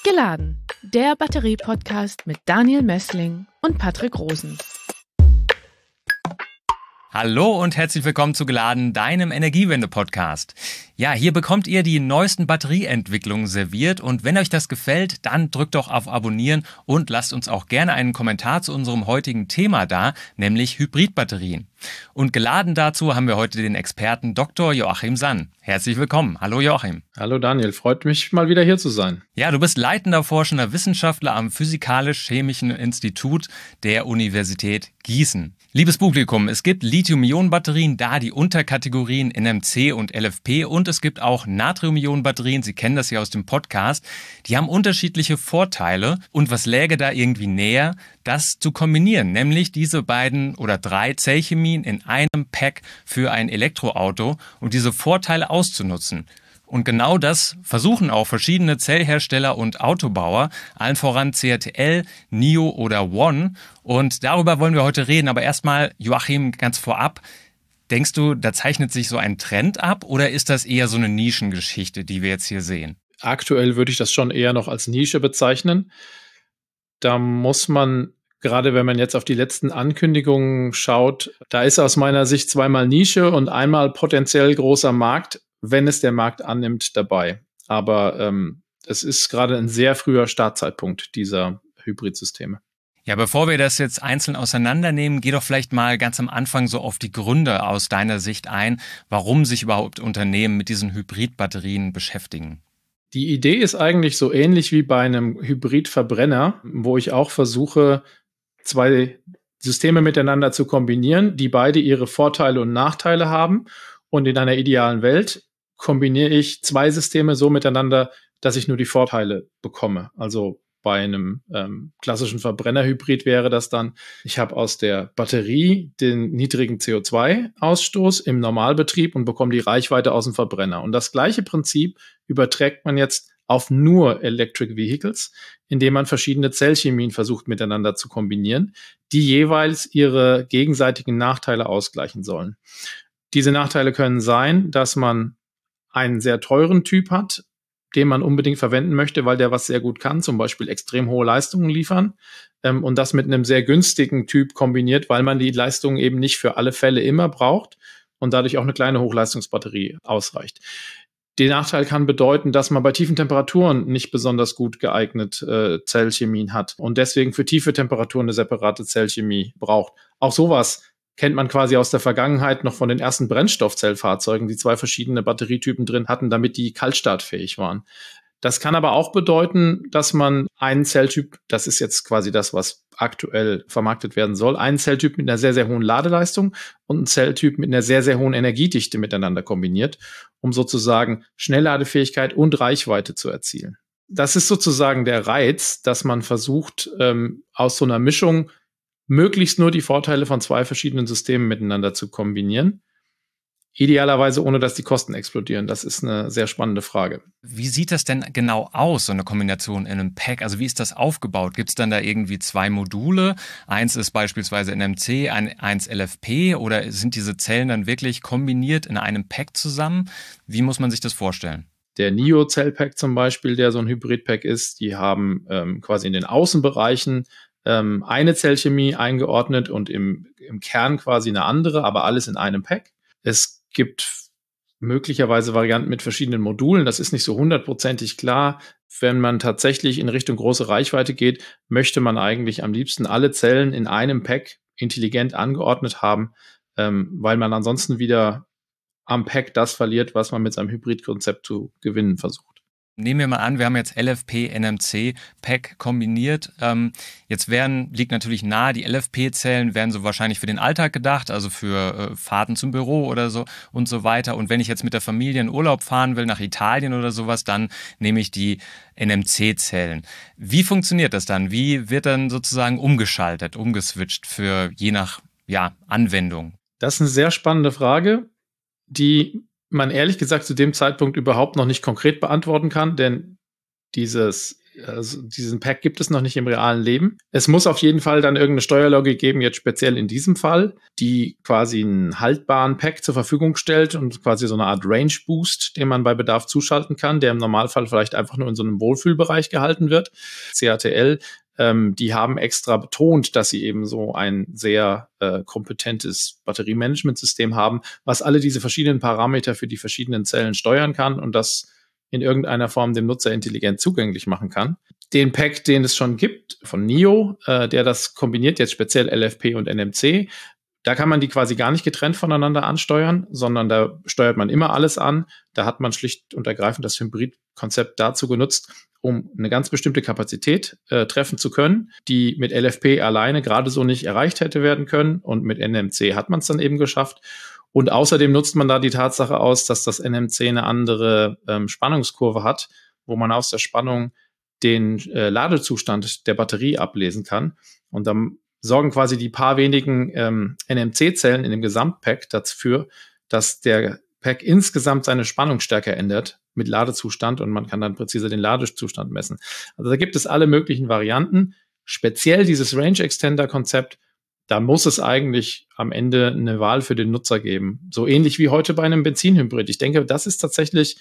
Geladen, der Batterie-Podcast mit Daniel Messling und Patrick Rosen. Hallo und herzlich willkommen zu Geladen, deinem Energiewende-Podcast. Ja, hier bekommt ihr die neuesten Batterieentwicklungen serviert und wenn euch das gefällt, dann drückt doch auf Abonnieren und lasst uns auch gerne einen Kommentar zu unserem heutigen Thema da, nämlich Hybridbatterien. Und geladen dazu haben wir heute den Experten Dr. Joachim Sann. Herzlich willkommen. Hallo Joachim. Hallo Daniel, freut mich mal wieder hier zu sein. Ja, du bist leitender forschender Wissenschaftler am Physikalisch-Chemischen Institut der Universität Gießen. Liebes Publikum, es gibt Lithium-Ionen-Batterien, da die Unterkategorien NMC und LFP und es gibt auch Natrium-Ionen-Batterien, Sie kennen das ja aus dem Podcast. Die haben unterschiedliche Vorteile und was läge da irgendwie näher, das zu kombinieren, nämlich diese beiden oder drei Zellchemien in einem Pack für ein Elektroauto und diese Vorteile auszunutzen. Und genau das versuchen auch verschiedene Zellhersteller und Autobauer, allen voran CATL, NIO oder ONE. Und darüber wollen wir heute reden. Aber erstmal, Joachim, ganz vorab, denkst du, da zeichnet sich so ein Trend ab oder ist das eher so eine Nischengeschichte, die wir jetzt hier sehen? Aktuell würde ich das schon eher noch als Nische bezeichnen. Da muss man, gerade wenn man jetzt auf die letzten Ankündigungen schaut, da ist aus meiner Sicht zweimal Nische und einmal potenziell großer Markt, wenn es der Markt annimmt, dabei. Aber es ist gerade ein sehr früher Startzeitpunkt dieser Hybridsysteme. Ja, bevor wir das jetzt einzeln auseinandernehmen, geh doch vielleicht mal ganz am Anfang so auf die Gründe aus deiner Sicht ein, warum sich überhaupt Unternehmen mit diesen Hybridbatterien beschäftigen. Die Idee ist eigentlich so ähnlich wie bei einem Hybridverbrenner, wo ich auch versuche, zwei Systeme miteinander zu kombinieren, die beide ihre Vorteile und Nachteile haben. Und in einer idealen Welt kombiniere ich zwei Systeme so miteinander, dass ich nur die Vorteile bekomme. Also bei einem klassischen Verbrennerhybrid wäre das dann, ich habe aus der Batterie den niedrigen CO2-Ausstoß im Normalbetrieb und bekomme die Reichweite aus dem Verbrenner. Und das gleiche Prinzip überträgt man jetzt auf nur Electric Vehicles, indem man verschiedene Zellchemien versucht miteinander zu kombinieren, die jeweils ihre gegenseitigen Nachteile ausgleichen sollen. Diese Nachteile können sein, dass man einen sehr teuren Typ hat, den man unbedingt verwenden möchte, weil der was sehr gut kann, zum Beispiel extrem hohe Leistungen liefern und das mit einem sehr günstigen Typ kombiniert, weil man die Leistungen eben nicht für alle Fälle immer braucht und dadurch auch eine kleine Hochleistungsbatterie ausreicht. Der Nachteil kann bedeuten, dass man bei tiefen Temperaturen nicht besonders gut geeignet Zellchemien hat und deswegen für tiefe Temperaturen eine separate Zellchemie braucht. Auch sowas kennt man quasi aus der Vergangenheit noch von den ersten Brennstoffzellfahrzeugen, die zwei verschiedene Batterietypen drin hatten, damit die kaltstartfähig waren. Das kann aber auch bedeuten, dass man einen Zelltyp, das ist jetzt quasi das, was aktuell vermarktet werden soll, einen Zelltyp mit einer sehr, sehr hohen Ladeleistung und einen Zelltyp mit einer sehr, sehr hohen Energiedichte miteinander kombiniert, um sozusagen Schnellladefähigkeit und Reichweite zu erzielen. Das ist sozusagen der Reiz, dass man versucht, aus so einer Mischung möglichst nur die Vorteile von zwei verschiedenen Systemen miteinander zu kombinieren. Idealerweise ohne, dass die Kosten explodieren. Das ist eine sehr spannende Frage. Wie sieht das denn genau aus, so eine Kombination in einem Pack? Also wie ist das aufgebaut? Gibt es dann da irgendwie zwei Module? Eins ist beispielsweise NMC, eins LFP oder sind diese Zellen dann wirklich kombiniert in einem Pack zusammen? Wie muss man sich das vorstellen? Der NIO-Zellpack zum Beispiel, der so ein Hybridpack ist, die haben quasi in den Außenbereichen eine Zellchemie eingeordnet und im Kern quasi eine andere, aber alles in einem Pack. Es gibt möglicherweise Varianten mit verschiedenen Modulen. Das ist nicht so hundertprozentig klar. Wenn man tatsächlich in Richtung große Reichweite geht, möchte man eigentlich am liebsten alle Zellen in einem Pack intelligent angeordnet haben, weil man ansonsten wieder am Pack das verliert, was man mit seinem Hybridkonzept zu gewinnen versucht. Nehmen wir mal an, wir haben jetzt LFP, NMC, Pack kombiniert. Jetzt liegt natürlich nahe, die LFP-Zellen werden so wahrscheinlich für den Alltag gedacht, also für Fahrten zum Büro oder so und so weiter. Und wenn ich jetzt mit der Familie in Urlaub fahren will, nach Italien oder sowas, dann nehme ich die NMC-Zellen. Wie funktioniert das dann? Wie wird dann sozusagen umgeswitcht für je nach Anwendung? Das ist eine sehr spannende Frage, die man ehrlich gesagt zu dem Zeitpunkt überhaupt noch nicht konkret beantworten kann, denn dieses Also diesen Pack gibt es noch nicht im realen Leben. Es muss auf jeden Fall dann irgendeine Steuerlogik geben, jetzt speziell in diesem Fall, die quasi einen haltbaren Pack zur Verfügung stellt und quasi so eine Art Range Boost, den man bei Bedarf zuschalten kann, der im Normalfall vielleicht einfach nur in so einem Wohlfühlbereich gehalten wird. CATL, die haben extra betont, dass sie eben so ein sehr kompetentes Batteriemanagementsystem haben, was alle diese verschiedenen Parameter für die verschiedenen Zellen steuern kann und das in irgendeiner Form dem Nutzer intelligent zugänglich machen kann. Den Pack, den es schon gibt von NIO, der das kombiniert, jetzt speziell LFP und NMC, da kann man die quasi gar nicht getrennt voneinander ansteuern, sondern da steuert man immer alles an. Da hat man schlicht und ergreifend das Hybrid-Konzept dazu genutzt, um eine ganz bestimmte Kapazität treffen zu können, die mit LFP alleine gerade so nicht erreicht hätte werden können. Und mit NMC hat man es dann eben geschafft. Und außerdem nutzt man da die Tatsache aus, dass das NMC eine andere Spannungskurve hat, wo man aus der Spannung den Ladezustand der Batterie ablesen kann. Und dann sorgen quasi die paar wenigen NMC-Zellen in dem Gesamtpack dafür, dass der Pack insgesamt seine Spannungsstärke ändert mit Ladezustand und man kann dann präzise den Ladezustand messen. Also da gibt es alle möglichen Varianten. Speziell dieses Range Extender-Konzept, da muss es eigentlich am Ende eine Wahl für den Nutzer geben. So ähnlich wie heute bei einem Benzinhybrid. Ich denke, das ist tatsächlich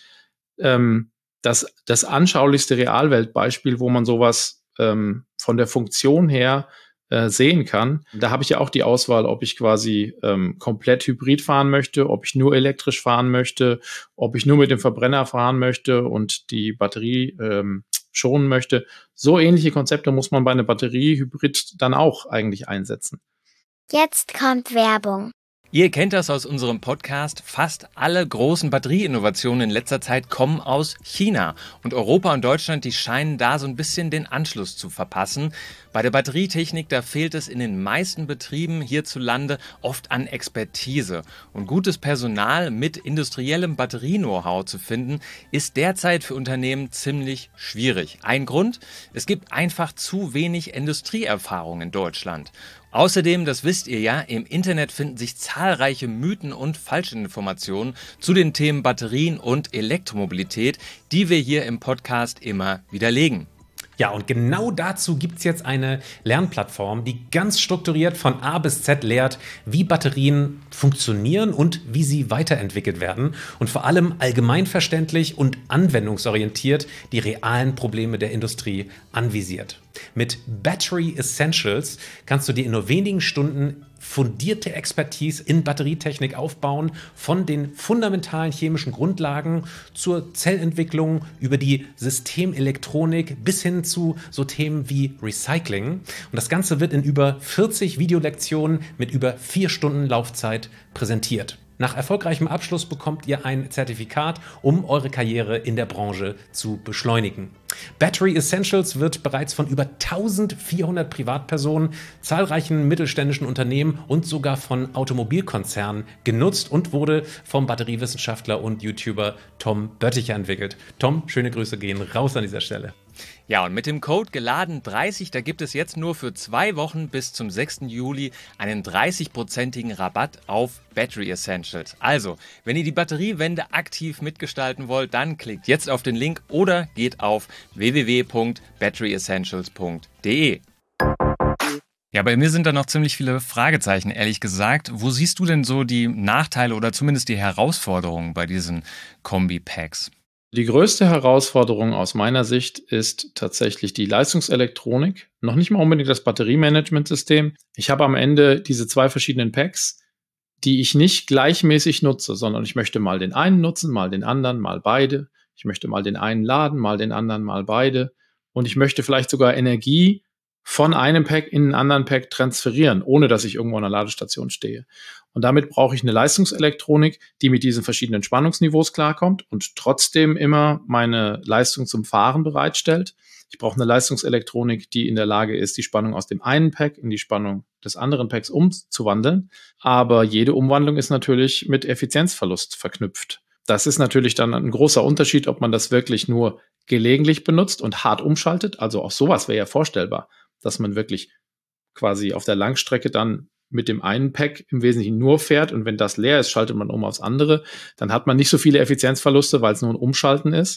das anschaulichste Realweltbeispiel, wo man sowas von der Funktion her sehen kann. Da habe ich ja auch die Auswahl, ob ich quasi komplett hybrid fahren möchte, ob ich nur elektrisch fahren möchte, ob ich nur mit dem Verbrenner fahren möchte und die Batterie schonen möchte. So ähnliche Konzepte muss man bei einer Batteriehybrid dann auch eigentlich einsetzen. Jetzt kommt Werbung. Ihr kennt das aus unserem Podcast. Fast alle großen Batterieinnovationen in letzter Zeit kommen aus China. Und Europa und Deutschland, die scheinen da so ein bisschen den Anschluss zu verpassen. Bei der Batterietechnik, da fehlt es in den meisten Betrieben hierzulande oft an Expertise. Und gutes Personal mit industriellem Batterie-Know-how zu finden, ist derzeit für Unternehmen ziemlich schwierig. Ein Grund? Es gibt einfach zu wenig Industrieerfahrung in Deutschland. Außerdem, das wisst ihr ja, im Internet finden sich zahlreiche Mythen und Falschinformationen zu den Themen Batterien und Elektromobilität, die wir hier im Podcast immer widerlegen. Ja, und genau dazu gibt's jetzt eine Lernplattform, die ganz strukturiert von A bis Z lehrt, wie Batterien funktionieren und wie sie weiterentwickelt werden und vor allem allgemeinverständlich und anwendungsorientiert die realen Probleme der Industrie anvisiert. Mit Battery Essentials kannst du dir in nur wenigen Stunden fundierte Expertise in Batterietechnik aufbauen, von den fundamentalen chemischen Grundlagen zur Zellentwicklung über die Systemelektronik bis hin zu so Themen wie Recycling. Und das Ganze wird in über 40 Videolektionen mit über 4 Stunden Laufzeit präsentiert. Nach erfolgreichem Abschluss bekommt ihr ein Zertifikat, um eure Karriere in der Branche zu beschleunigen. Battery Essentials wird bereits von über 1400 Privatpersonen, zahlreichen mittelständischen Unternehmen und sogar von Automobilkonzernen genutzt und wurde vom Batteriewissenschaftler und YouTuber Tom Bötticher entwickelt. Tom, schöne Grüße gehen raus an dieser Stelle. Ja, und mit dem Code geladen30, da gibt es jetzt nur für 2 Wochen bis zum 6. Juli einen 30%igen Rabatt auf Battery Essentials. Also, wenn ihr die Batteriewende aktiv mitgestalten wollt, dann klickt jetzt auf den Link oder geht auf www.batteryessentials.de. Ja, bei mir sind da noch ziemlich viele Fragezeichen, ehrlich gesagt. Wo siehst du denn so die Nachteile oder zumindest die Herausforderungen bei diesen Kombi-Packs? Die größte Herausforderung aus meiner Sicht ist tatsächlich die Leistungselektronik. Noch nicht mal unbedingt das Batteriemanagementsystem. Ich habe am Ende diese 2 verschiedenen Packs, die ich nicht gleichmäßig nutze, sondern ich möchte mal den einen nutzen, mal den anderen, mal beide. Ich möchte mal den einen laden, mal den anderen, mal beide. Und ich möchte vielleicht sogar Energie von einem Pack in einen anderen Pack transferieren, ohne dass ich irgendwo an der Ladestation stehe. Und damit brauche ich eine Leistungselektronik, die mit diesen verschiedenen Spannungsniveaus klarkommt und trotzdem immer meine Leistung zum Fahren bereitstellt. Ich brauche eine Leistungselektronik, die in der Lage ist, die Spannung aus dem einen Pack in die Spannung des anderen Packs umzuwandeln. Aber jede Umwandlung ist natürlich mit Effizienzverlust verknüpft. Das ist natürlich dann ein großer Unterschied, ob man das wirklich nur gelegentlich benutzt und hart umschaltet. Also auch sowas wäre ja vorstellbar, dass man wirklich quasi auf der Langstrecke dann mit dem einen Pack im Wesentlichen nur fährt und wenn das leer ist, schaltet man um aufs andere. Dann hat man nicht so viele Effizienzverluste, weil es nur ein Umschalten ist.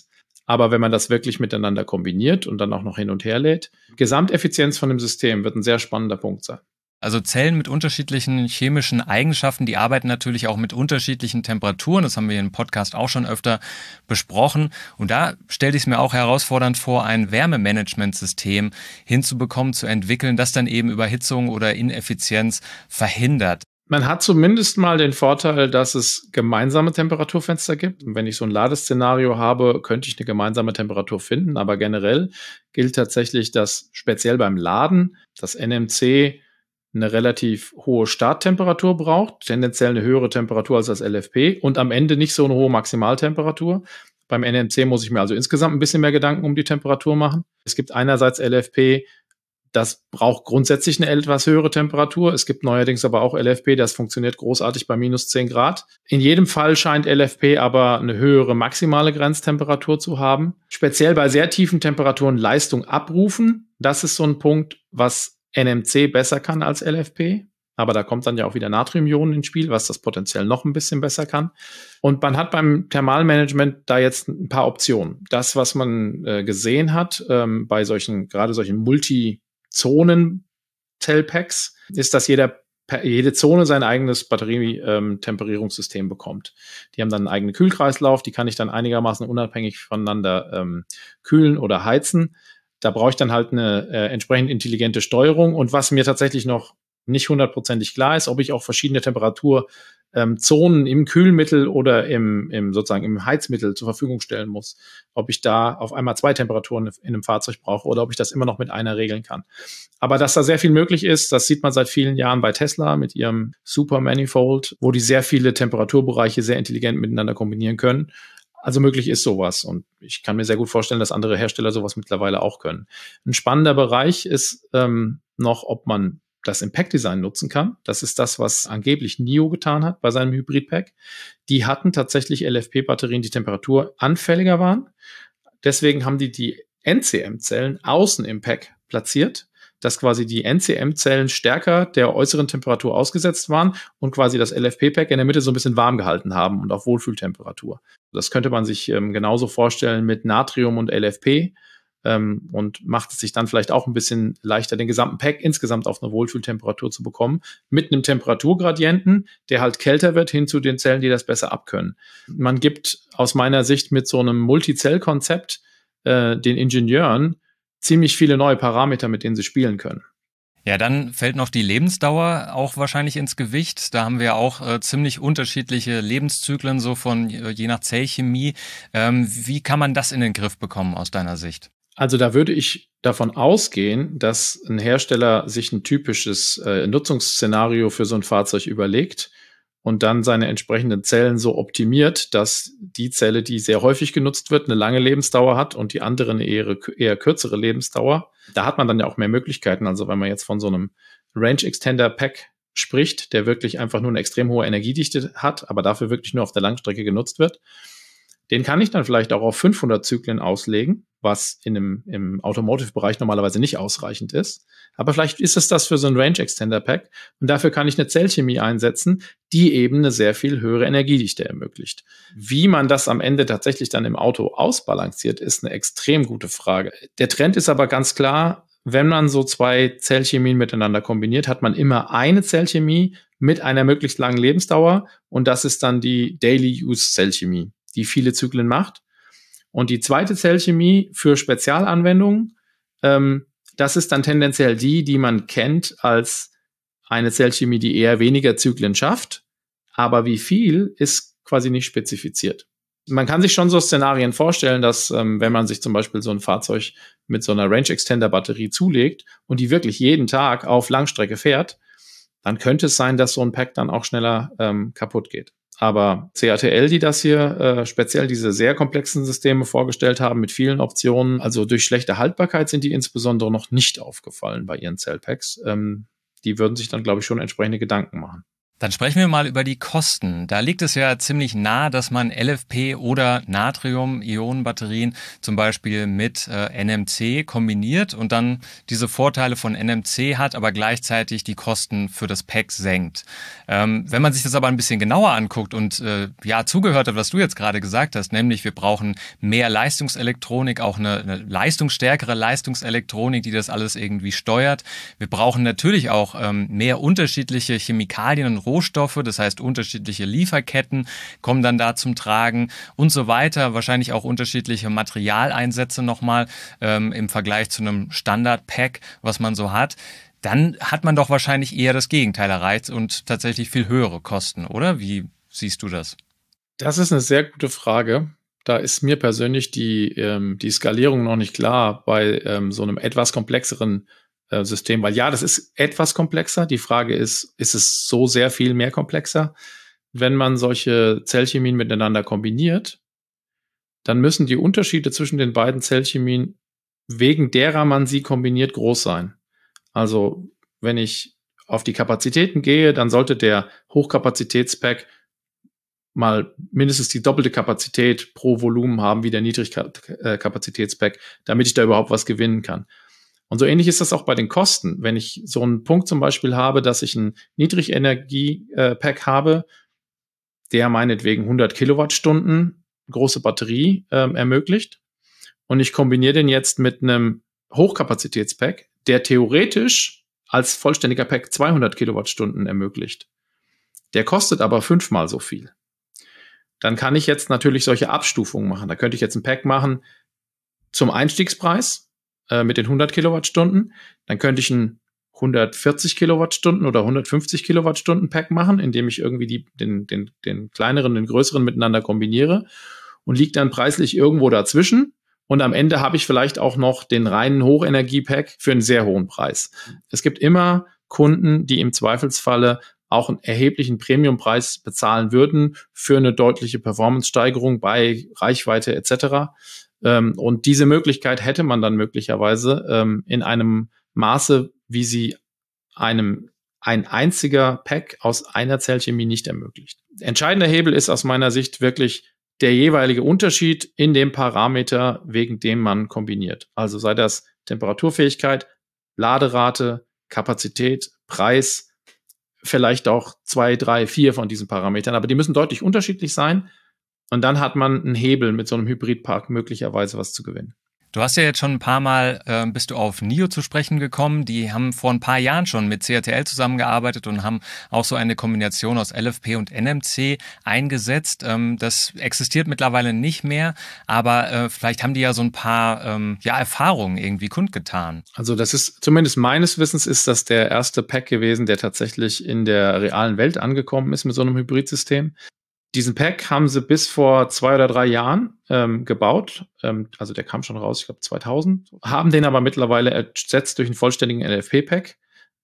Aber wenn man das wirklich miteinander kombiniert und dann auch noch hin und her lädt, Gesamteffizienz von dem System wird ein sehr spannender Punkt sein. Also Zellen mit unterschiedlichen chemischen Eigenschaften, die arbeiten natürlich auch mit unterschiedlichen Temperaturen. Das haben wir im Podcast auch schon öfter besprochen. Und da stelle ich es mir auch herausfordernd vor, ein Wärmemanagementsystem hinzubekommen, zu entwickeln, das dann eben Überhitzung oder Ineffizienz verhindert. Man hat zumindest mal den Vorteil, dass es gemeinsame Temperaturfenster gibt. Und wenn ich so ein Ladeszenario habe, könnte ich eine gemeinsame Temperatur finden. Aber generell gilt tatsächlich, dass speziell beim Laden das NMC eine relativ hohe Starttemperatur braucht, tendenziell eine höhere Temperatur als das LFP und am Ende nicht so eine hohe Maximaltemperatur. Beim NMC muss ich mir also insgesamt ein bisschen mehr Gedanken um die Temperatur machen. Es gibt einerseits LFP, das braucht grundsätzlich eine etwas höhere Temperatur. Es gibt neuerdings aber auch LFP, das funktioniert großartig bei minus 10 Grad. In jedem Fall scheint LFP aber eine höhere maximale Grenztemperatur zu haben. Speziell bei sehr tiefen Temperaturen Leistung abrufen. Das ist so ein Punkt, was NMC besser kann als LFP. Aber da kommt dann ja auch wieder Natriumionen ins Spiel, was das potenziell noch ein bisschen besser kann. Und man hat beim Thermalmanagement da jetzt ein paar Optionen. Das, was man gesehen hat bei gerade solchen Multizonen-Zellpacks, ist, dass jede Zone sein eigenes Batterietemperierungssystem bekommt. Die haben dann einen eigenen Kühlkreislauf, die kann ich dann einigermaßen unabhängig voneinander kühlen oder heizen. Da brauche ich dann halt eine entsprechend intelligente Steuerung. Und was mir tatsächlich noch nicht hundertprozentig klar ist, ob ich auch verschiedene Temperaturzonen im Kühlmittel oder sozusagen im Heizmittel zur Verfügung stellen muss. Ob ich da auf einmal 2 Temperaturen in einem Fahrzeug brauche oder ob ich das immer noch mit einer regeln kann. Aber dass da sehr viel möglich ist, das sieht man seit vielen Jahren bei Tesla mit ihrem Super Manifold, wo die sehr viele Temperaturbereiche sehr intelligent miteinander kombinieren können. Also möglich ist sowas und ich kann mir sehr gut vorstellen, dass andere Hersteller sowas mittlerweile auch können. Ein spannender Bereich ist noch, ob man das im Pack-Design nutzen kann. Das ist das, was angeblich NIO getan hat bei seinem Hybrid-Pack. Die hatten tatsächlich LFP-Batterien, die temperaturanfälliger waren. Deswegen haben die NCM-Zellen außen im Pack platziert, dass quasi die NCM-Zellen stärker der äußeren Temperatur ausgesetzt waren und quasi das LFP-Pack in der Mitte so ein bisschen warm gehalten haben und auf Wohlfühltemperatur. Das könnte man sich genauso vorstellen mit Natrium und LFP und macht es sich dann vielleicht auch ein bisschen leichter, den gesamten Pack insgesamt auf eine Wohlfühltemperatur zu bekommen, mit einem Temperaturgradienten, der halt kälter wird, hin zu den Zellen, die das besser abkönnen. Man gibt aus meiner Sicht mit so einem Multizell-Konzept den Ingenieuren ziemlich viele neue Parameter, mit denen sie spielen können. Ja, dann fällt noch die Lebensdauer auch wahrscheinlich ins Gewicht. Da haben wir auch ziemlich unterschiedliche Lebenszyklen, so von je nach Zellchemie. Wie kann man das in den Griff bekommen aus deiner Sicht? Also da würde ich davon ausgehen, dass ein Hersteller sich ein typisches Nutzungsszenario für so ein Fahrzeug überlegt und dann seine entsprechenden Zellen so optimiert, dass die Zelle, die sehr häufig genutzt wird, eine lange Lebensdauer hat und die andere eine eher kürzere Lebensdauer. Da hat man dann ja auch mehr Möglichkeiten. Also wenn man jetzt von so einem Range Extender Pack spricht, der wirklich einfach nur eine extrem hohe Energiedichte hat, aber dafür wirklich nur auf der Langstrecke genutzt wird, den kann ich dann vielleicht auch auf 500 Zyklen auslegen, was im Automotive-Bereich normalerweise nicht ausreichend ist. Aber vielleicht ist es das für so ein Range-Extender-Pack und dafür kann ich eine Zellchemie einsetzen, die eben eine sehr viel höhere Energiedichte ermöglicht. Wie man das am Ende tatsächlich dann im Auto ausbalanciert, ist eine extrem gute Frage. Der Trend ist aber ganz klar, wenn man so 2 Zellchemien miteinander kombiniert, hat man immer eine Zellchemie mit einer möglichst langen Lebensdauer und das ist dann die Daily-Use-Zellchemie, die viele Zyklen macht. Und die zweite Zellchemie für Spezialanwendungen, das ist dann tendenziell die man kennt als eine Zellchemie, die eher weniger Zyklen schafft, aber wie viel ist quasi nicht spezifiziert. Man kann sich schon so Szenarien vorstellen, dass wenn man sich zum Beispiel so ein Fahrzeug mit so einer Range-Extender-Batterie zulegt und die wirklich jeden Tag auf Langstrecke fährt, dann könnte es sein, dass so ein Pack dann auch schneller kaputt geht. Aber CATL, die das hier speziell diese sehr komplexen Systeme vorgestellt haben mit vielen Optionen, also durch schlechte Haltbarkeit sind die insbesondere noch nicht aufgefallen bei ihren Zellpacks. Die würden sich dann, glaube ich, schon entsprechende Gedanken machen. Dann sprechen wir mal über die Kosten. Da liegt es ja ziemlich nah, dass man LFP oder Natrium-Ionen-Batterien zum Beispiel mit NMC kombiniert und dann diese Vorteile von NMC hat, aber gleichzeitig die Kosten für das Pack senkt. Wenn man sich das aber ein bisschen genauer anguckt und zugehört hat, was du jetzt gerade gesagt hast, nämlich wir brauchen mehr Leistungselektronik, auch eine leistungsstärkere Leistungselektronik, die das alles irgendwie steuert. Wir brauchen natürlich auch mehr unterschiedliche Chemikalien und Rohstoffe, das heißt unterschiedliche Lieferketten kommen dann da zum Tragen und so weiter. Wahrscheinlich auch unterschiedliche Materialeinsätze nochmal im Vergleich zu einem Standard-Pack, was man so hat. Dann hat man doch wahrscheinlich eher das Gegenteil erreicht und tatsächlich viel höhere Kosten, oder? Wie siehst du das? Das ist eine sehr gute Frage. Da ist mir persönlich die Skalierung noch nicht klar bei so einem etwas komplexeren System, weil ja, das ist etwas komplexer. Die Frage ist es so sehr viel mehr komplexer? Wenn man solche Zellchemien miteinander kombiniert, dann müssen die Unterschiede zwischen den beiden Zellchemien, wegen derer man sie kombiniert, groß sein. Also, wenn ich auf die Kapazitäten gehe, dann sollte der Hochkapazitätspack mal mindestens die doppelte Kapazität pro Volumen haben wie der Niedrigkapazitätspack, damit ich da überhaupt was gewinnen kann. Und so ähnlich ist das auch bei den Kosten. Wenn ich so einen Punkt zum Beispiel habe, dass ich einen Niedrigenergie-Pack habe, der meinetwegen 100 Kilowattstunden große Batterie ermöglicht, und ich kombiniere den jetzt mit einem Hochkapazitätspack, der theoretisch als vollständiger Pack 200 Kilowattstunden ermöglicht. Der kostet aber 5-mal so viel. Dann kann ich jetzt natürlich solche Abstufungen machen. Da könnte ich jetzt ein Pack machen zum Einstiegspreis mit den 100 Kilowattstunden. Dann könnte ich ein 140 Kilowattstunden oder 150 Kilowattstunden Pack machen, indem ich irgendwie den kleineren und den größeren miteinander kombiniere und liegt dann preislich irgendwo dazwischen. Und am Ende habe ich vielleicht auch noch den reinen Hochenergie-Pack für einen sehr hohen Preis. Es gibt immer Kunden, die im Zweifelsfalle auch einen erheblichen Premiumpreis bezahlen würden für eine deutliche Performance-Steigerung bei Reichweite etc. Und diese Möglichkeit hätte man dann möglicherweise in einem Maße, wie sie ein einziger Pack aus einer Zellchemie nicht ermöglicht. Entscheidender Hebel ist aus meiner Sicht wirklich der jeweilige Unterschied in dem Parameter, wegen dem man kombiniert. Also sei das Temperaturfähigkeit, Laderate, Kapazität, Preis, vielleicht auch 2, 3, 4 von diesen Parametern. Aber die müssen deutlich unterschiedlich sein. Und dann hat man einen Hebel mit so einem Hybridpark möglicherweise was zu gewinnen. Du hast ja jetzt schon ein paar Mal, bist du auf NIO zu sprechen gekommen. Die haben vor ein paar Jahren schon mit CATL zusammengearbeitet und haben auch so eine Kombination aus LFP und NMC eingesetzt. Das existiert mittlerweile nicht mehr, aber vielleicht haben die ja so ein paar Erfahrungen irgendwie kundgetan. Also das ist, zumindest meines Wissens, ist das der erste Pack gewesen, der tatsächlich in der realen Welt angekommen ist mit so einem Hybridsystem. Diesen Pack haben sie bis vor 2 oder 3 Jahren gebaut. Also der kam schon raus, ich glaube 2000. Haben den aber mittlerweile ersetzt durch einen vollständigen LFP-Pack.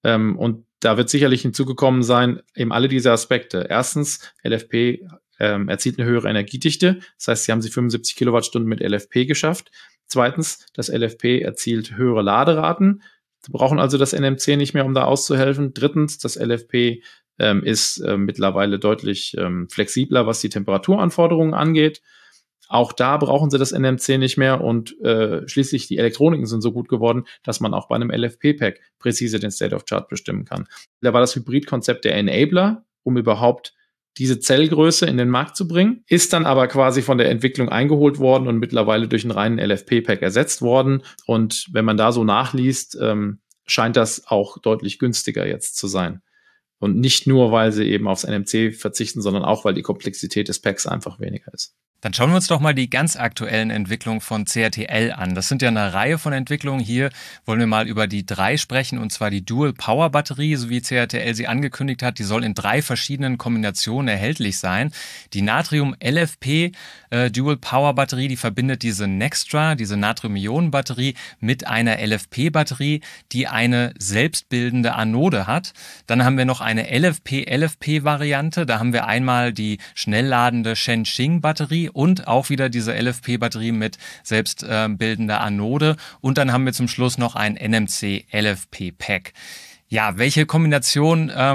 Und da wird sicherlich hinzugekommen sein, eben alle diese Aspekte. Erstens, LFP erzielt eine höhere Energiedichte. Das heißt, sie haben 75 Kilowattstunden mit LFP geschafft. Zweitens, das LFP erzielt höhere Laderaten. Sie brauchen also das NMC nicht mehr, um da auszuhelfen. Drittens, das LFP ist mittlerweile deutlich flexibler, was die Temperaturanforderungen angeht. Auch da brauchen sie das NMC nicht mehr und schließlich die Elektroniken sind so gut geworden, dass man auch bei einem LFP-Pack präzise den State of Charge bestimmen kann. Da war das Hybridkonzept der Enabler, um überhaupt diese Zellgröße in den Markt zu bringen, ist dann aber quasi von der Entwicklung eingeholt worden und mittlerweile durch einen reinen LFP-Pack ersetzt worden. Und wenn man da so nachliest, scheint das auch deutlich günstiger jetzt zu sein. Und nicht nur, weil sie eben aufs NMC verzichten, sondern auch, weil die Komplexität des Packs einfach weniger ist. Dann schauen wir uns doch mal die ganz aktuellen Entwicklungen von CATL an. Das sind ja eine Reihe von Entwicklungen. Hier wollen wir mal über die 3 sprechen, und zwar die Dual-Power-Batterie, so wie CATL sie angekündigt hat. Die soll in 3 verschiedenen Kombinationen erhältlich sein. Die Natrium-LFP Dual-Power-Batterie, die verbindet diese Nextra, diese Natrium-Ionen-Batterie, mit einer LFP-Batterie, die eine selbstbildende Anode hat. Dann haben wir noch eine LFP-LFP-Variante. Da haben wir einmal die schnellladende Shenxing-Batterie und auch wieder diese LFP-Batterie mit selbstbildender Anode. Und dann haben wir zum Schluss noch ein NMC-LFP-Pack. Ja, welche Kombination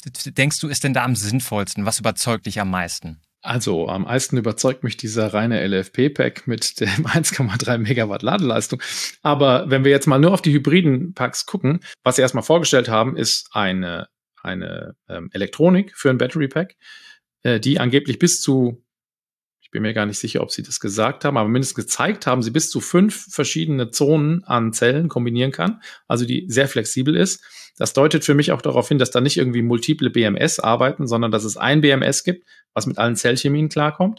denkst du, ist denn da am sinnvollsten? Was überzeugt dich am meisten? Also am meisten überzeugt mich dieser reine LFP-Pack mit dem 1,3 Megawatt Ladeleistung. Aber wenn wir jetzt mal nur auf die hybriden Packs gucken, was sie erstmal vorgestellt haben, ist eine Elektronik für ein Battery Pack, die angeblich bis zu, ich bin mir gar nicht sicher, ob sie das gesagt haben, aber mindestens gezeigt haben, sie bis zu 5 verschiedene Zonen an Zellen kombinieren kann, also die sehr flexibel ist. Das deutet für mich auch darauf hin, dass da nicht irgendwie multiple BMS arbeiten, sondern dass es ein BMS gibt, was mit allen Zellchemien klarkommt.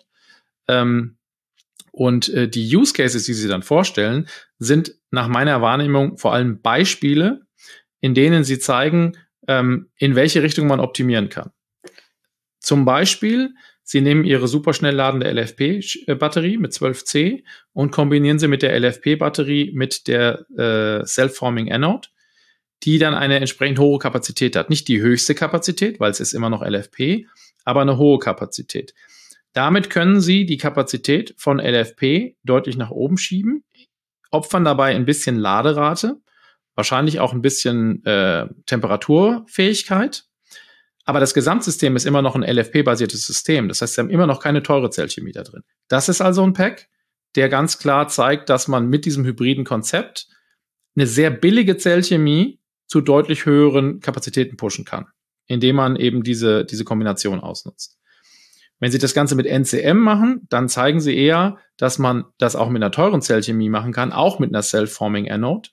Und die Use Cases, die sie dann vorstellen, sind nach meiner Wahrnehmung vor allem Beispiele, in denen sie zeigen, in welche Richtung man optimieren kann. Zum Beispiel, sie nehmen ihre superschnell ladende LFP-Batterie mit 12C und kombinieren sie mit der LFP-Batterie mit der Self-Forming Anode, die dann eine entsprechend hohe Kapazität hat. Nicht die höchste Kapazität, weil es ist immer noch LFP, aber eine hohe Kapazität. Damit können Sie die Kapazität von LFP deutlich nach oben schieben, opfern dabei ein bisschen Laderate, wahrscheinlich auch ein bisschen Temperaturfähigkeit. Aber das Gesamtsystem ist immer noch ein LFP-basiertes System. Das heißt, Sie haben immer noch keine teure Zellchemie da drin. Das ist also ein Pack, der ganz klar zeigt, dass man mit diesem hybriden Konzept eine sehr billige Zellchemie zu deutlich höheren Kapazitäten pushen kann, indem man eben diese Kombination ausnutzt. Wenn Sie das Ganze mit NCM machen, dann zeigen Sie eher, dass man das auch mit einer teuren Zellchemie machen kann, auch mit einer Self-Forming Anode,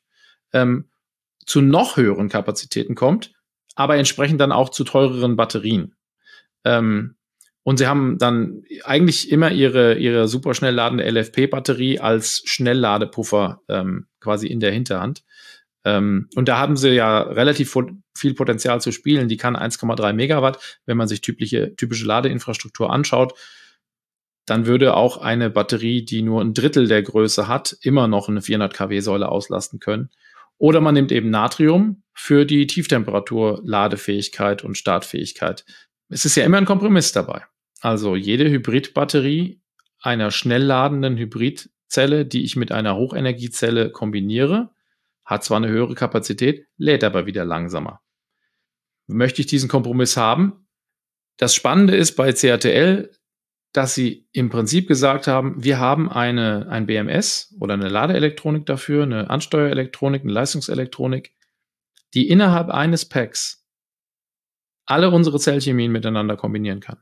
zu noch höheren Kapazitäten kommt, aber entsprechend dann auch zu teureren Batterien. Und Sie haben dann eigentlich immer Ihre superschnell ladende LFP-Batterie als Schnellladepuffer quasi in der Hinterhand. Und da haben Sie ja relativ viel Potenzial zu spielen. Die kann 1,3 Megawatt. Wenn man sich typische Ladeinfrastruktur anschaut, dann würde auch eine Batterie, die nur ein Drittel der Größe hat, immer noch eine 400 kW-Säule auslasten können. Oder man nimmt eben Natrium für die Tieftemperatur-Ladefähigkeit und Startfähigkeit. Es ist ja immer ein Kompromiss dabei. Also jede Hybridbatterie einer schnell ladenden Hybridzelle, die ich mit einer Hochenergiezelle kombiniere, hat zwar eine höhere Kapazität, lädt aber wieder langsamer. Möchte ich diesen Kompromiss haben? Das Spannende ist bei CATL, dass sie im Prinzip gesagt haben, wir haben ein BMS oder eine Ladeelektronik dafür, eine Ansteuerelektronik, eine Leistungselektronik, die innerhalb eines Packs alle unsere Zellchemien miteinander kombinieren kann.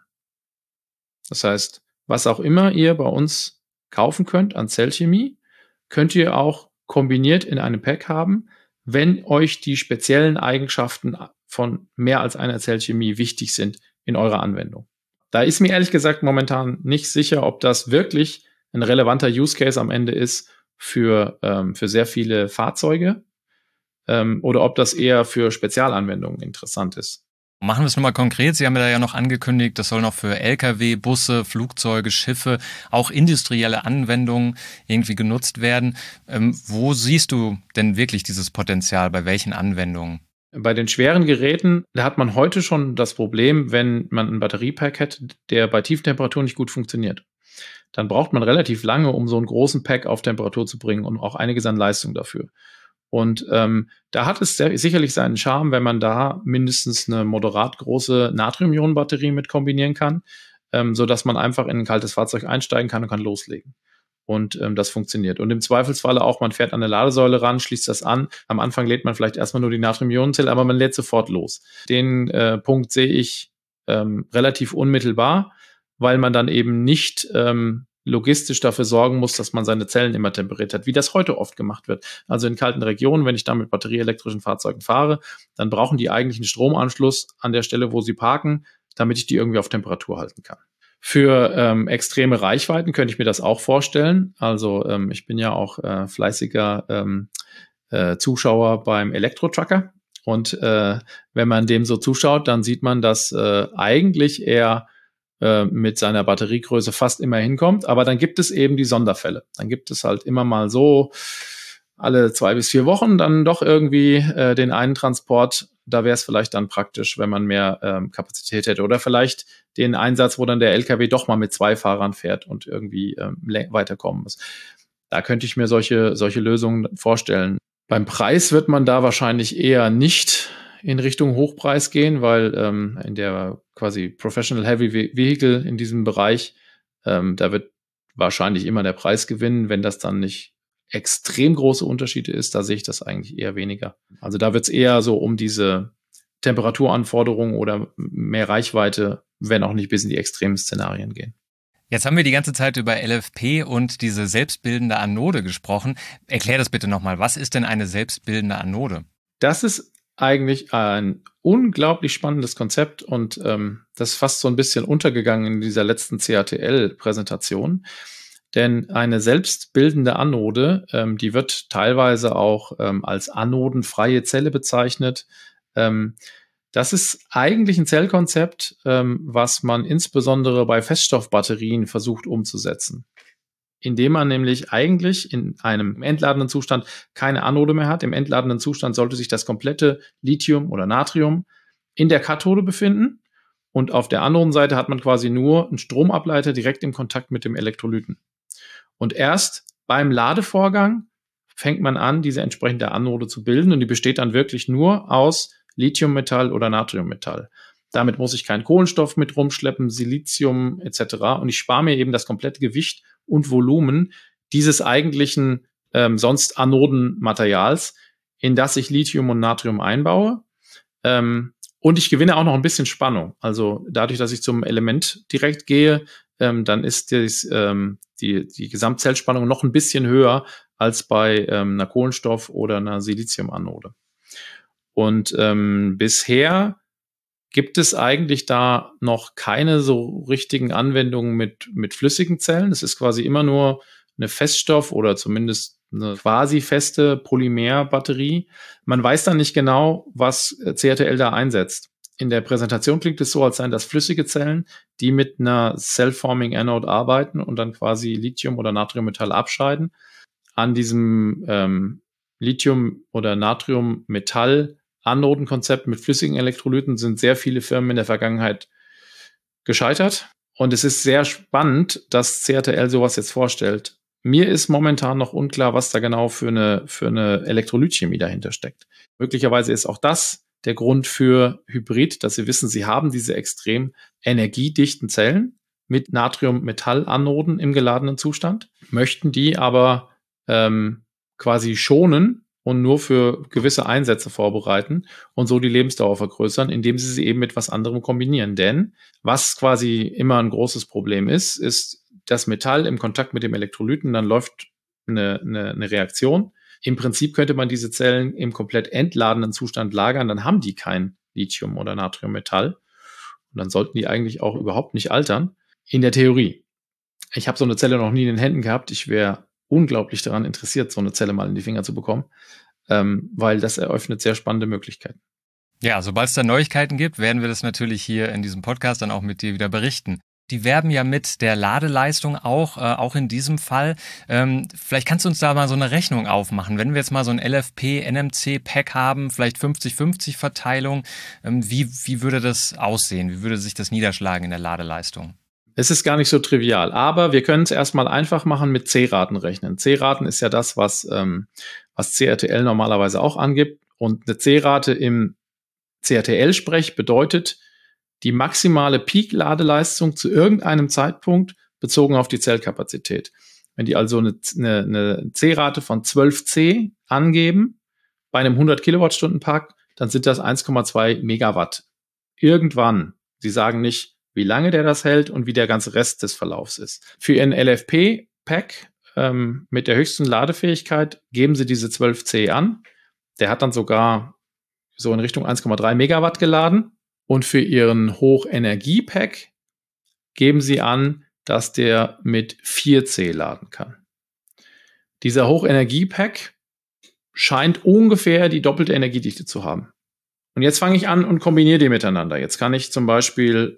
Das heißt, was auch immer ihr bei uns kaufen könnt an Zellchemie, könnt ihr auch kombiniert in einem Pack haben, wenn euch die speziellen Eigenschaften von mehr als einer Zellchemie wichtig sind in eurer Anwendung. Da ist mir ehrlich gesagt momentan nicht sicher, ob das wirklich ein relevanter Use Case am Ende ist für sehr viele Fahrzeuge oder ob das eher für Spezialanwendungen interessant ist. Machen wir es nochmal konkret. Sie haben ja noch angekündigt, das soll noch für Lkw, Busse, Flugzeuge, Schiffe, auch industrielle Anwendungen irgendwie genutzt werden. Wo siehst du denn wirklich dieses Potenzial? Bei welchen Anwendungen? Bei den schweren Geräten, da hat man heute schon das Problem, wenn man einen Batteriepack hat, der bei Tiefentemperatur nicht gut funktioniert. Dann braucht man relativ lange, um so einen großen Pack auf Temperatur zu bringen und auch einiges an Leistung dafür. Und da hat es sicherlich seinen Charme, wenn man da mindestens eine moderat große Natrium-Ionen-Batterie mit kombinieren kann, sodass man einfach in ein kaltes Fahrzeug einsteigen kann und kann loslegen. Und das funktioniert. Und im Zweifelsfalle auch, man fährt an eine Ladesäule ran, schließt das an. Am Anfang lädt man vielleicht erstmal nur die Natrium-Ionen-Zelle, aber man lädt sofort los. Den Punkt sehe ich relativ unmittelbar, weil man dann eben nicht logistisch dafür sorgen muss, dass man seine Zellen immer temperiert hat, wie das heute oft gemacht wird. Also in kalten Regionen, wenn ich da mit batterieelektrischen Fahrzeugen fahre, dann brauchen die eigentlich einen Stromanschluss an der Stelle, wo sie parken, damit ich die irgendwie auf Temperatur halten kann. Für extreme Reichweiten könnte ich mir das auch vorstellen. Also ich bin ja auch fleißiger Zuschauer beim Elektro-Trucker. Und wenn man dem so zuschaut, dann sieht man, dass eigentlich er mit seiner Batteriegröße fast immer hinkommt. Aber dann gibt es eben die Sonderfälle. Dann gibt es halt immer mal so alle 2 bis 4 Wochen dann doch irgendwie den einen Transport. Da wäre es vielleicht dann praktisch, wenn man mehr Kapazität hätte. Oder vielleicht den Einsatz, wo dann der LKW doch mal mit 2 Fahrern fährt und irgendwie weiterkommen muss. Da könnte ich mir solche Lösungen vorstellen. Beim Preis wird man da wahrscheinlich eher nicht in Richtung Hochpreis gehen, weil in der quasi Professional Heavy Vehicle in diesem Bereich, da wird wahrscheinlich immer der Preis gewinnen, wenn das dann nicht extrem große Unterschiede ist, da sehe ich das eigentlich eher weniger. Also da wird es eher so um diese Temperaturanforderungen oder mehr Reichweite, wenn auch nicht bis in die extremen Szenarien gehen. Jetzt haben wir die ganze Zeit über LFP und diese selbstbildende Anode gesprochen. Erklär das bitte nochmal. Was ist denn eine selbstbildende Anode? Das ist eigentlich ein unglaublich spannendes Konzept und das ist fast so ein bisschen untergegangen in dieser letzten CATL-Präsentation. Denn eine selbstbildende Anode, die wird teilweise auch als anodenfreie Zelle bezeichnet. Das ist eigentlich ein Zellkonzept, was man insbesondere bei Feststoffbatterien versucht umzusetzen. Indem man nämlich eigentlich in einem entladenen Zustand keine Anode mehr hat. Im entladenen Zustand sollte sich das komplette Lithium oder Natrium in der Kathode befinden. Und auf der Anodenseite hat man quasi nur einen Stromableiter direkt im Kontakt mit dem Elektrolyten. Und erst beim Ladevorgang fängt man an, diese entsprechende Anode zu bilden. Und die besteht dann wirklich nur aus Lithiummetall oder Natriummetall. Damit muss ich keinen Kohlenstoff mit rumschleppen, Silizium etc. Und ich spare mir eben das komplette Gewicht und Volumen dieses eigentlichen sonst Anodenmaterials, in das ich Lithium und Natrium einbaue. Und ich gewinne auch noch ein bisschen Spannung. Also dadurch, dass ich zum Element direkt gehe, dann ist die Gesamtzellspannung noch ein bisschen höher als bei einer Kohlenstoff- oder einer Siliziumanode. Und bisher gibt es eigentlich da noch keine so richtigen Anwendungen mit flüssigen Zellen. Es ist quasi immer nur eine Feststoff- oder zumindest eine quasi feste Polymerbatterie. Man weiß dann nicht genau, was CATL da einsetzt. In der Präsentation klingt es so, als seien das flüssige Zellen, die mit einer Cell-Forming Anode arbeiten und dann quasi Lithium- oder Natriummetall abscheiden. An diesem Lithium- oder Natriummetall Anodenkonzept mit flüssigen Elektrolyten sind sehr viele Firmen in der Vergangenheit gescheitert. Und es ist sehr spannend, dass CATL sowas jetzt vorstellt. Mir ist momentan noch unklar, was da genau für eine Elektrolytchemie dahinter steckt. Möglicherweise ist auch das der Grund für Hybrid, dass sie wissen, sie haben diese extrem energiedichten Zellen mit Natrium-Metall-Anoden im geladenen Zustand, möchten die aber quasi schonen und nur für gewisse Einsätze vorbereiten und so die Lebensdauer vergrößern, indem sie sie eben mit was anderem kombinieren. Denn was quasi immer ein großes Problem ist das Metall im Kontakt mit dem Elektrolyten, dann läuft eine Reaktion. Im Prinzip könnte man diese Zellen im komplett entladenen Zustand lagern, dann haben die kein Lithium- oder Natriummetall. Und dann sollten die eigentlich auch überhaupt nicht altern. In der Theorie. Ich habe so eine Zelle noch nie in den Händen gehabt. Ich wäre unglaublich daran interessiert, so eine Zelle mal in die Finger zu bekommen, weil das eröffnet sehr spannende Möglichkeiten. Ja, sobald es da Neuigkeiten gibt, werden wir das natürlich hier in diesem Podcast dann auch mit dir wieder berichten. Die werben ja mit der Ladeleistung auch in diesem Fall. Vielleicht kannst du uns da mal so eine Rechnung aufmachen. Wenn wir jetzt mal so ein LFP-NMC-Pack haben, vielleicht 50-50 Verteilung, wie würde das aussehen? Wie würde sich das niederschlagen in der Ladeleistung? Es ist gar nicht so trivial, aber wir können es erstmal einfach machen mit C-Raten rechnen. C-Raten ist ja das, was CATL normalerweise auch angibt. Und eine C-Rate im CATL-Sprech bedeutet die maximale Peak-Ladeleistung zu irgendeinem Zeitpunkt bezogen auf die Zellkapazität. Wenn die also eine C-Rate von 12C angeben bei einem 100 Kilowattstunden-Pack, dann sind das 1,2 Megawatt. Irgendwann. Sie sagen nicht, wie lange der das hält und wie der ganze Rest des Verlaufs ist. Für Ihren LFP-Pack mit der höchsten Ladefähigkeit geben Sie diese 12C an. Der hat dann sogar so in Richtung 1,3 Megawatt geladen. Und für Ihren Hochenergie-Pack geben Sie an, dass der mit 4C laden kann. Dieser Hochenergie-Pack scheint ungefähr die doppelte Energiedichte zu haben. Und jetzt fange ich an und kombiniere die miteinander. Jetzt kann ich zum Beispiel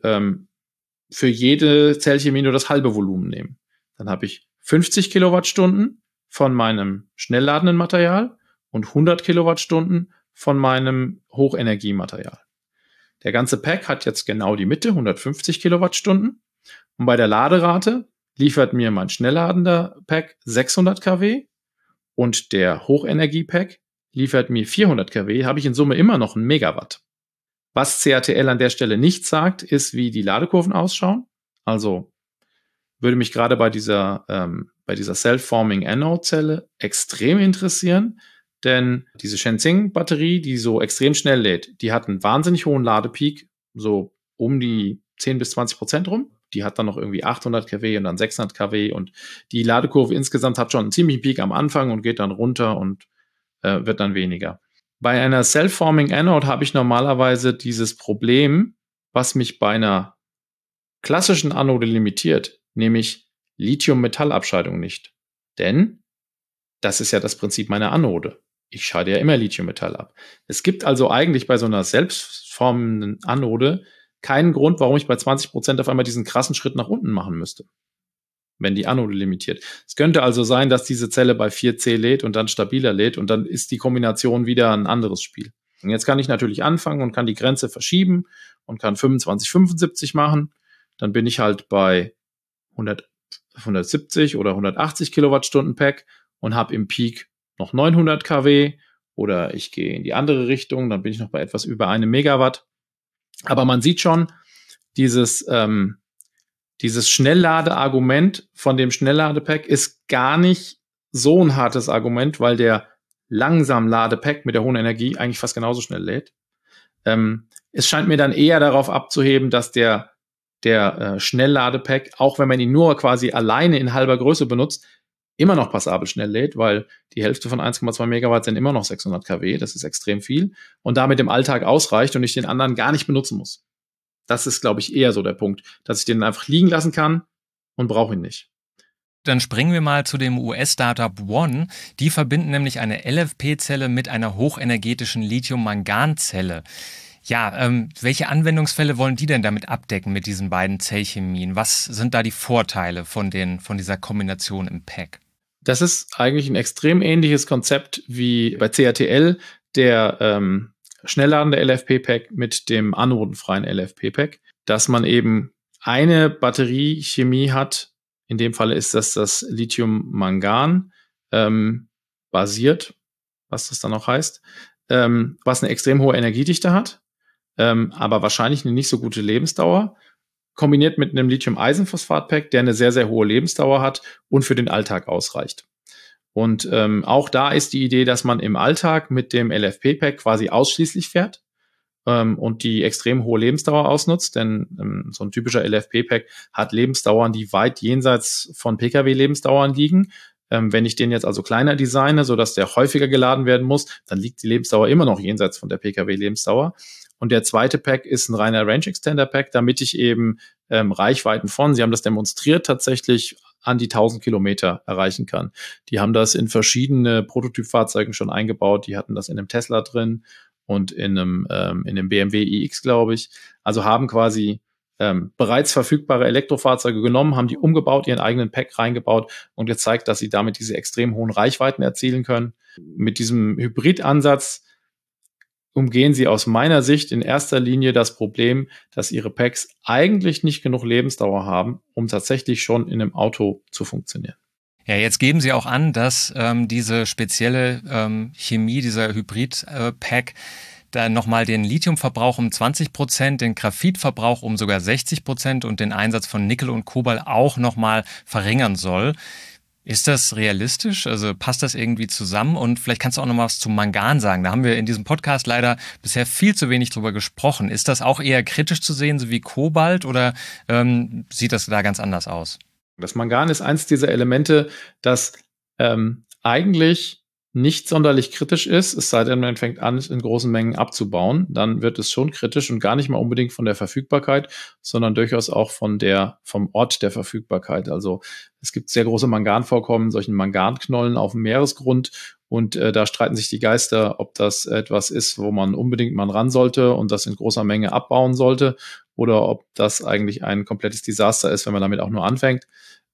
für jede Zellchemie nur das halbe Volumen nehmen. Dann habe ich 50 Kilowattstunden von meinem schnellladenden Material und 100 Kilowattstunden von meinem Hochenergiematerial. Der ganze Pack hat jetzt genau die Mitte, 150 Kilowattstunden. Und bei der Laderate liefert mir mein schnellladender Pack 600 kW und der Hochenergie-Pack liefert mir 400 kW, habe ich in Summe immer noch 1 Megawatt. Was CATL an der Stelle nicht sagt, ist, wie die Ladekurven ausschauen. Also würde mich gerade bei dieser Self-Forming Anode-Zelle extrem interessieren, denn diese Shenzhen-Batterie, die so extrem schnell lädt, die hat einen wahnsinnig hohen Ladepeak, so um die 10-20% rum. Die hat dann noch irgendwie 800 kW und dann 600 kW und die Ladekurve insgesamt hat schon einen ziemlichen Peak am Anfang und geht dann runter und wird dann weniger. Bei einer Self-Forming Anode habe ich normalerweise dieses Problem, was mich bei einer klassischen Anode limitiert, nämlich Lithium-Metall-Abscheidung nicht. Denn das ist ja das Prinzip meiner Anode. Ich scheide ja immer Lithium-Metall ab. Es gibt also eigentlich bei so einer selbstformenden Anode keinen Grund, warum ich bei 20% auf einmal diesen krassen Schritt nach unten machen müsste, wenn die Anode limitiert. Es könnte also sein, dass diese Zelle bei 4C lädt und dann stabiler lädt und dann ist die Kombination wieder ein anderes Spiel. Und jetzt kann ich natürlich anfangen und kann die Grenze verschieben und kann 25, 75 machen. Dann bin ich halt bei 170 oder 180 Kilowattstunden Pack und habe im Peak noch 900 kW oder ich gehe in die andere Richtung, dann bin ich noch bei etwas über 1 Megawatt. Aber man sieht schon, dieses Schnellladeargument von dem Schnellladepack ist gar nicht so ein hartes Argument, weil der langsam Ladepack mit der hohen Energie eigentlich fast genauso schnell lädt. Es scheint mir dann eher darauf abzuheben, dass der Schnellladepack, auch wenn man ihn nur quasi alleine in halber Größe benutzt, immer noch passabel schnell lädt, weil die Hälfte von 1,2 Megawatt sind immer noch 600 kW, das ist extrem viel und damit im Alltag ausreicht und ich den anderen gar nicht benutzen muss. Das ist, glaube ich, eher so der Punkt, dass ich den einfach liegen lassen kann und brauche ihn nicht. Dann springen wir mal zu dem US-Startup One. Die verbinden nämlich eine LFP-Zelle mit einer hochenergetischen Lithium-Mangan-Zelle. Ja, welche Anwendungsfälle wollen die denn damit abdecken mit diesen beiden Zellchemien? Was sind da die Vorteile von dieser Kombination im Pack? Das ist eigentlich ein extrem ähnliches Konzept wie bei CATL, der schnellladende LFP-Pack mit dem anodenfreien LFP-Pack, dass man eben eine Batteriechemie hat. In dem Fall ist das Lithium-Mangan basiert, was das dann auch heißt, was eine extrem hohe Energiedichte hat, aber wahrscheinlich eine nicht so gute Lebensdauer, kombiniert mit einem Lithium-Eisenphosphat-Pack, der eine sehr, sehr hohe Lebensdauer hat und für den Alltag ausreicht. Und auch da ist die Idee, dass man im Alltag mit dem LFP-Pack quasi ausschließlich fährt und die extrem hohe Lebensdauer ausnutzt, denn so ein typischer LFP-Pack hat Lebensdauern, die weit jenseits von Pkw-Lebensdauern liegen. Wenn ich den jetzt also kleiner designe, sodass der häufiger geladen werden muss, dann liegt die Lebensdauer immer noch jenseits von der Pkw-Lebensdauer. Und der zweite Pack ist ein reiner Range Extender Pack, damit ich eben Reichweiten von, Sie haben das demonstriert, tatsächlich an die 1000 Kilometer erreichen kann. Die haben das in verschiedene Prototypfahrzeugen schon eingebaut. Die hatten das in einem Tesla drin und in einem BMW iX, glaube ich. Also haben quasi bereits verfügbare Elektrofahrzeuge genommen, haben die umgebaut, ihren eigenen Pack reingebaut und gezeigt, dass sie damit diese extrem hohen Reichweiten erzielen können. Mit diesem Hybridansatz umgehen sie aus meiner Sicht in erster Linie das Problem, dass ihre Packs eigentlich nicht genug Lebensdauer haben, um tatsächlich schon in einem Auto zu funktionieren. Ja, jetzt geben Sie auch an, dass diese spezielle Chemie, dieser Hybrid-Pack, dann nochmal den Lithiumverbrauch um 20%, den Graphitverbrauch um sogar 60% und den Einsatz von Nickel und Kobalt auch nochmal verringern soll. Ist das realistisch? Also passt das irgendwie zusammen? Und vielleicht kannst du auch noch mal was zum Mangan sagen. Da haben wir in diesem Podcast leider bisher viel zu wenig drüber gesprochen. Ist das auch eher kritisch zu sehen, so wie Kobalt, oder sieht das da ganz anders aus? Das Mangan ist eins dieser Elemente, das eigentlich nicht sonderlich kritisch ist, es sei denn, man fängt an, es in großen Mengen abzubauen. Dann wird es schon kritisch und gar nicht mal unbedingt von der Verfügbarkeit, sondern durchaus auch vom Ort der Verfügbarkeit. Also es gibt sehr große Manganvorkommen, solchen Manganknollen auf dem Meeresgrund und da streiten sich die Geister, ob das etwas ist, wo man unbedingt mal ran sollte und das in großer Menge abbauen sollte oder ob das eigentlich ein komplettes Desaster ist, wenn man damit auch nur anfängt.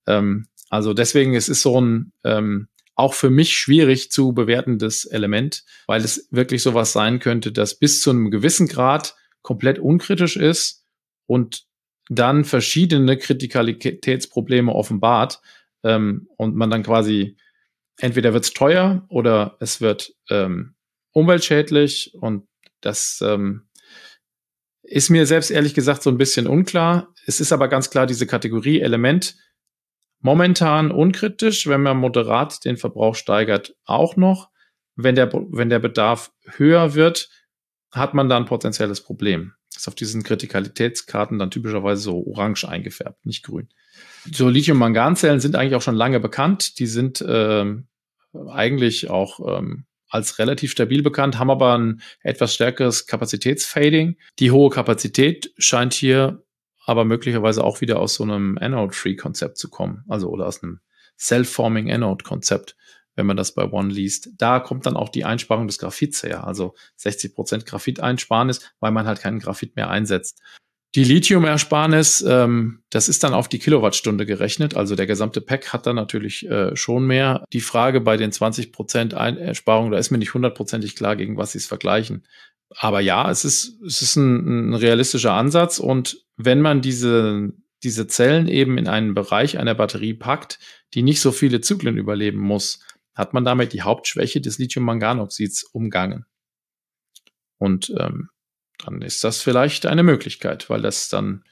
Also deswegen, es ist so ein auch für mich schwierig zu bewertendes Element, weil es wirklich sowas sein könnte, das bis zu einem gewissen Grad komplett unkritisch ist und dann verschiedene Kritikalitätsprobleme offenbart und man dann quasi entweder wird es teuer oder es wird umweltschädlich und das ist mir selbst ehrlich gesagt so ein bisschen unklar. Es ist aber ganz klar diese Kategorie Element momentan unkritisch, wenn man moderat den Verbrauch steigert, auch noch. Wenn der Bedarf höher wird, hat man da ein potenzielles Problem. Das ist auf diesen Kritikalitätskarten dann typischerweise so orange eingefärbt, nicht grün. So Lithium-Mangan-Zellen sind eigentlich auch schon lange bekannt. Die sind eigentlich auch als relativ stabil bekannt, haben aber ein etwas stärkeres Kapazitätsfading. Die hohe Kapazität scheint hier aber möglicherweise auch wieder aus so einem Anode-Free-Konzept zu kommen, also oder aus einem Self-Forming Anode-Konzept, wenn man das bei One liest. Da kommt dann auch die Einsparung des Graphits her, also 60% Graphiteinsparnis, weil man halt keinen Graphit mehr einsetzt. Die Lithium-Ersparnis, das ist dann auf die Kilowattstunde gerechnet, also der gesamte Pack hat dann natürlich schon mehr. Die Frage bei den 20% Ersparung, da ist mir nicht hundertprozentig klar, gegen was sie es vergleichen. Aber ja, es ist ein realistischer Ansatz und wenn man diese Zellen eben in einen Bereich einer Batterie packt, die nicht so viele Zyklen überleben muss, hat man damit die Hauptschwäche des Lithium-Manganoxids umgangen. Und dann ist das vielleicht eine Möglichkeit, weil das dann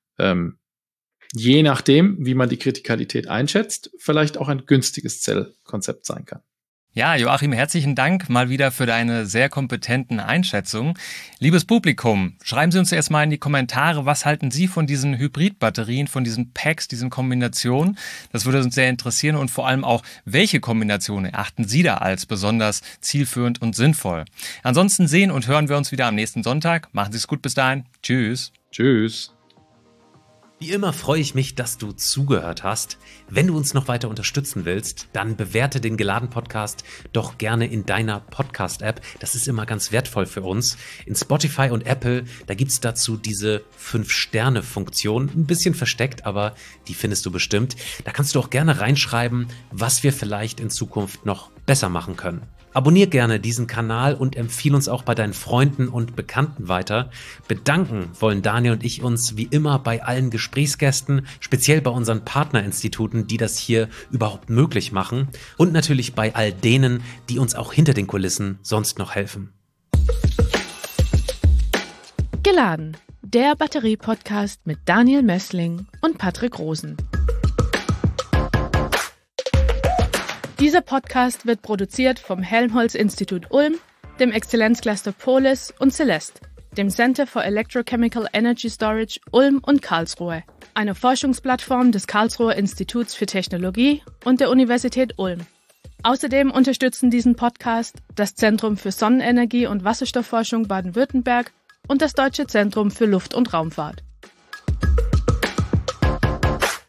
je nachdem, wie man die Kritikalität einschätzt, vielleicht auch ein günstiges Zellkonzept sein kann. Ja, Joachim, herzlichen Dank mal wieder für deine sehr kompetenten Einschätzungen. Liebes Publikum, schreiben Sie uns erstmal in die Kommentare, was halten Sie von diesen Hybridbatterien, von diesen Packs, diesen Kombinationen? Das würde uns sehr interessieren und vor allem auch, welche Kombinationen erachten Sie da als besonders zielführend und sinnvoll? Ansonsten sehen und hören wir uns wieder am nächsten Sonntag. Machen Sie es gut bis dahin. Tschüss. Tschüss. Wie immer freue ich mich, dass du zugehört hast. Wenn du uns noch weiter unterstützen willst, dann bewerte den Geladen-Podcast doch gerne in deiner Podcast-App. Das ist immer ganz wertvoll für uns. In Spotify und Apple, da gibt es dazu diese 5-Sterne-Funktion. Ein bisschen versteckt, aber die findest du bestimmt. Da kannst du auch gerne reinschreiben, was wir vielleicht in Zukunft noch besser machen können. Abonnier gerne diesen Kanal und empfehle uns auch bei deinen Freunden und Bekannten weiter. Bedanken wollen Daniel und ich uns wie immer bei allen Gesprächsgästen, speziell bei unseren Partnerinstituten, die das hier überhaupt möglich machen und natürlich bei all denen, die uns auch hinter den Kulissen sonst noch helfen. Geladen, der Batterie-Podcast mit Daniel Messling und Patrick Rosen. Dieser Podcast wird produziert vom Helmholtz-Institut Ulm, dem Exzellenzcluster Polis und Celeste, dem Center for Electrochemical Energy Storage Ulm und Karlsruhe, einer Forschungsplattform des Karlsruher Instituts für Technologie und der Universität Ulm. Außerdem unterstützen diesen Podcast das Zentrum für Sonnenenergie und Wasserstoffforschung Baden-Württemberg und das Deutsche Zentrum für Luft- und Raumfahrt.